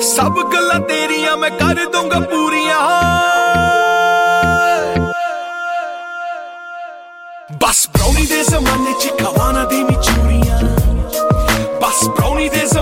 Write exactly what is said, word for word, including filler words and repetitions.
सब गल्लां तेरियां मैं कर दूंगा पूरियां। बस ब्राउनी दे जमाने च खवाना देवी चूरियां, बस ब्राउनी दे